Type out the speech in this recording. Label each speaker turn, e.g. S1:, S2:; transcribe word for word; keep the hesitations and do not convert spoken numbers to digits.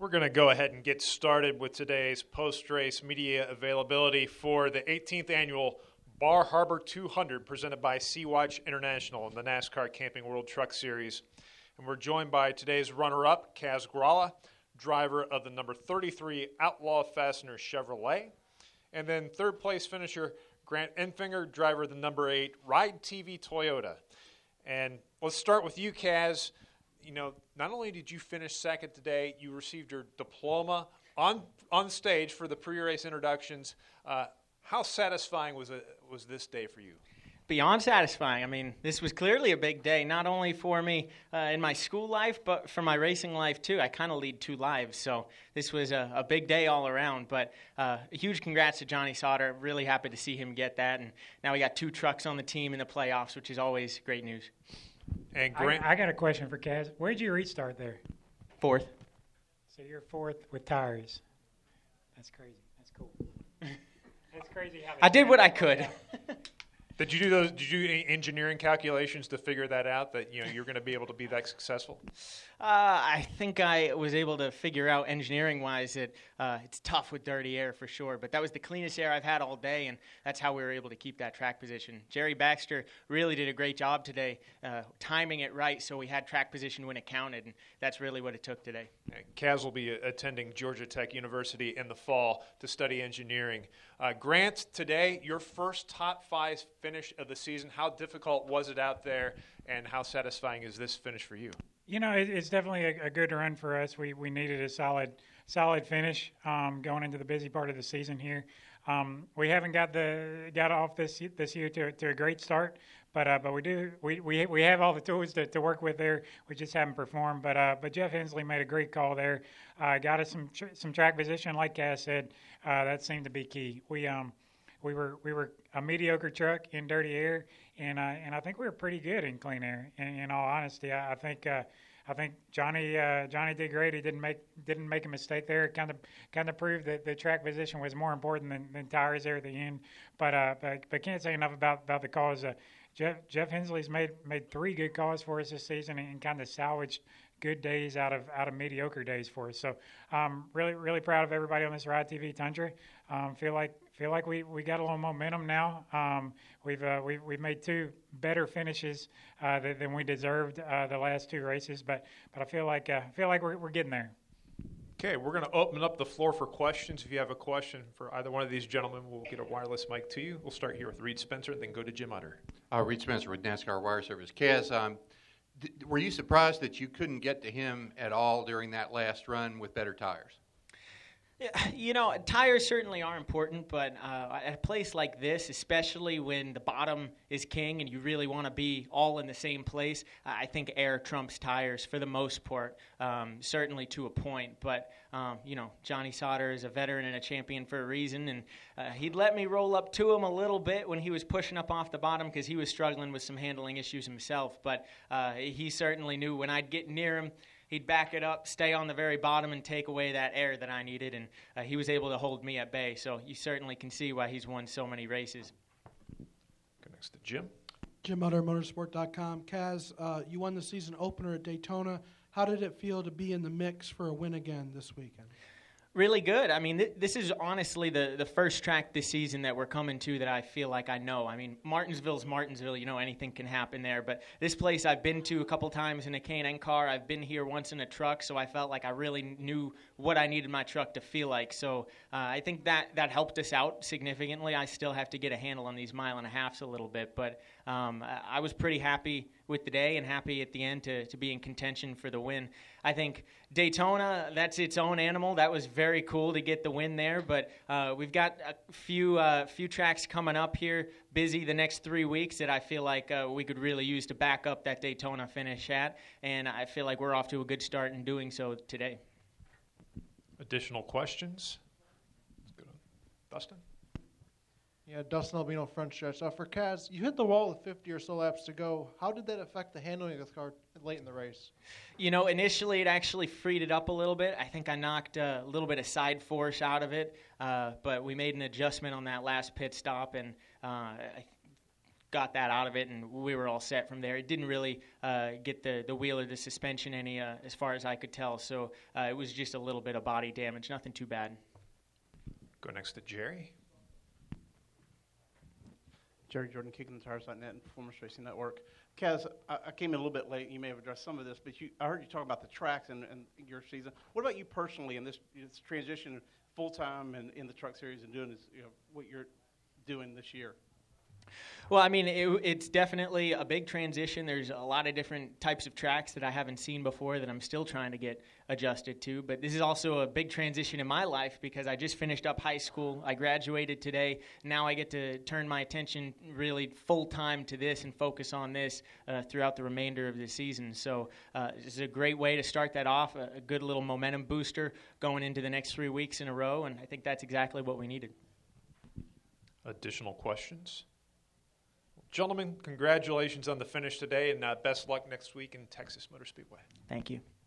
S1: We're going to go ahead and get started with today's post-race media availability for the eighteenth Annual Bar Harbor two hundred presented by Sea-Watch International in the NASCAR Camping World Truck Series. And we're joined by today's runner-up, Kaz Grala, driver of the number thirty-three Outlaw Fastener Chevrolet. And then third-place finisher, Grant Enfinger, driver of the number eight Ride T V Toyota. And let's start with you, Kaz. You know, not only did you finish second today, you received your diploma on on stage for the pre-race introductions. Uh, how satisfying was it, was this day for you?
S2: Beyond satisfying. I mean, this was clearly a big day, not only for me uh, in my school life, but for my racing life, too. I kind of lead two lives, so this was a, a big day all around. But uh, a huge congrats to Johnny Sauter. Really happy to see him get that. And now we got two trucks on the team in the playoffs, which is always great news.
S1: And Grant,
S3: I, I got a question for Kaz. Where'd you restart there?
S2: Fourth.
S3: So you're fourth with tires. That's crazy. That's cool. That's crazy. How
S2: I did what I could.
S1: Did you do those? Did you do any engineering calculations to figure that out? That you know you're going to be able to be that successful?
S2: Uh, I think I was able to figure out engineering-wise that uh, it's tough with dirty air for sure. But that was the cleanest air I've had all day, and that's how we were able to keep that track position. Jerry Baxter really did a great job today, uh, timing it right so we had track position when it counted, and that's really what it took today.
S1: Kaz will be attending Georgia Tech University in the fall to study engineering. Uh, Grant, today your first top five finish of the season. How difficult was it out there, and how satisfying is this finish for you?
S3: You know, it, it's definitely a, a good run for us. We we needed a solid solid finish um, going into the busy part of the season here. Um, we haven't got the got off this this year to, to a great start, but uh, but we do we, we we have all the tools to, to work with there. We just haven't performed. But uh, but Jeff Hensley made a great call there. Uh, got us some tr- some track position, like Kaz said. Uh, that seemed to be key. We um we were we were a mediocre truck in dirty air, and uh, and I think we were pretty good in clean air. In, in all honesty, I, I think. Uh, I think Johnny uh, Johnny did great. He didn't make didn't make a mistake there. Kind of kind of proved that the track position was more important than, than tires there at the end. But uh, but, but can't say enough about, about the calls. Uh, Jeff Jeff Hensley's made made three good calls for us this season and, and kind of salvaged good days out of out of mediocre days for us. So um, really really proud of everybody on this Ride T V Tundra. Um, feel like feel like we, we got a little momentum now. Um, we've uh, we we've made two better finishes uh, than, than we deserved uh, the last two races, but but I feel like uh, feel like we're we're getting there.
S1: Okay, we're going to open up the floor for questions. If you have a question for either one of these gentlemen, we'll get a wireless mic to you. We'll start here with Reed Spencer, then go to Jim Utter.
S4: Uh, Reed Spencer with NASCAR Wire Service. Kaz, um, th- were you surprised that you couldn't get to him at all during that last run with better tires?
S2: You know, tires certainly are important, but uh, at a place like this, especially when the bottom is king and you really want to be all in the same place, I think air trumps tires for the most part, um, certainly to a point. But, um, you know, Johnny Sauter is a veteran and a champion for a reason, and uh, he'd let me roll up to him a little bit when he was pushing up off the bottom because he was struggling with some handling issues himself. But uh, he certainly knew when I'd get near him, he'd back it up, stay on the very bottom, and take away that air that I needed, and uh, he was able to hold me at bay. So you certainly can see why he's won so many races.
S1: Go next to Jim.
S5: Jim Utter, motorsport dot com. Kaz, uh, you won the season opener at Daytona. How did it feel to be in the mix for a win again this weekend?
S2: Really good. I mean, th- this is honestly the, the first track this season that we're coming to that I feel like I know. I mean, Martinsville's Martinsville. You know, anything can happen there. But this place I've been to a couple times in a K and N car. I've been here once in a truck, so I felt like I really knew what I needed my truck to feel like. So uh, I think that, that helped us out significantly. I still have to get a handle on these mile and a halves a little bit. But um, I was pretty happy with the day and happy at the end to, to be in contention for the win. I think Daytona, that's its own animal. That was very cool to get the win there, but uh, we've got a few uh, few tracks coming up here, busy the next three weeks that I feel like uh, we could really use to back up that Daytona finish at, and I feel like we're off to a good start in doing so today.
S1: Additional questions? Let's go to Dustin.
S6: Yeah, Dustin Albino, front stretch. Uh, for Kaz, you hit the wall with fifty or so laps to go. How did that affect the handling of the car late in the race?
S2: You know, initially it actually freed it up a little bit. I think I knocked a little bit of side force out of it, uh, but we made an adjustment on that last pit stop, and uh, I got that out of it, and we were all set from there. It didn't really uh, get the, the wheel or the suspension any, uh, as far as I could tell. So uh, it was just a little bit of body damage, nothing too bad.
S1: Go next to Jerry.
S7: Jerry Jordan, Kicking the Tires dot net and Performance Racing Network. Kaz, I, I came in a little bit late. You may have addressed some of this, but you, I heard you talk about the tracks and, and your season. What about you personally in this, this transition full-time and in the truck series and doing this, you know, what you're doing this year?
S2: Well, I mean, it, it's definitely a big transition. There's a lot of different types of tracks that I haven't seen before that I'm still trying to get adjusted to. But this is also a big transition in my life because I just finished up high school. I graduated today. Now I get to turn my attention really full-time to this and focus on this uh, throughout the remainder of the season. So uh, this is a great way to start that off, a, a good little momentum booster going into the next three weeks in a row, and I think that's exactly what we needed.
S1: Additional questions? Gentlemen, congratulations on the finish today, and uh, best luck next week in Texas Motor Speedway.
S2: Thank you.